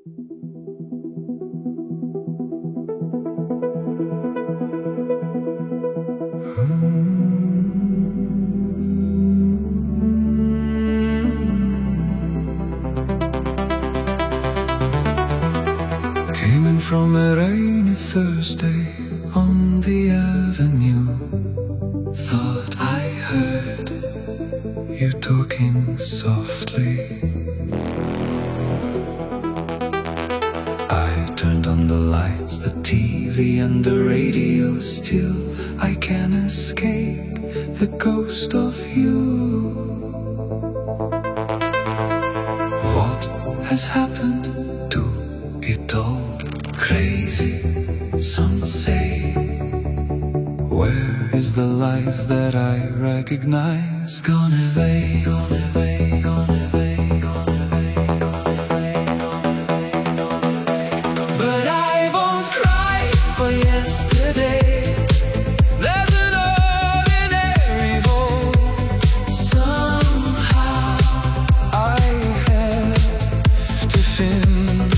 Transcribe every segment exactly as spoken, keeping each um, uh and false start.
Came in from a rainy Thursday on the avenue. Thought I heard you talking softly. I turned on the lights, the T V and the radio. Still I can't escape the ghost of you. What has happened to it all? Crazy, some say. Where is the life that I recognize? Gone away, gone away, gone away, gone away, gone away, gone away, gone away. But I won't cry for yesterday. There's an ordinary vault. Somehow I have to find.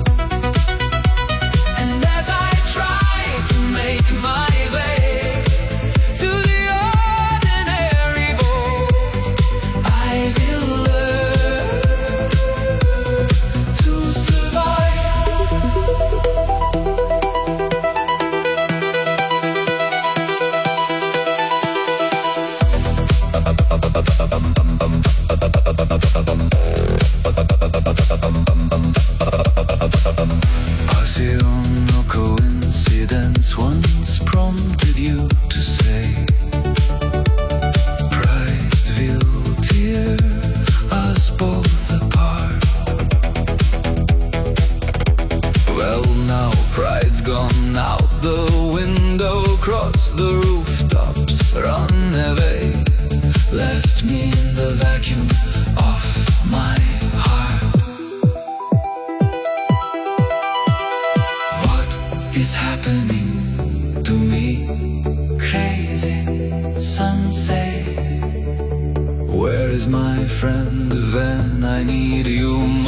And as I try to make my way to the ordinary vault, I will learn to survive. Passion or coincidence once prompted you to say, pride will tear us both apart. Well, now pride's gone out the window, cross the rooftops, run away, left me in the vacuum of my heart. What is happening to me? Crazy, some say. Where is my friend when I need you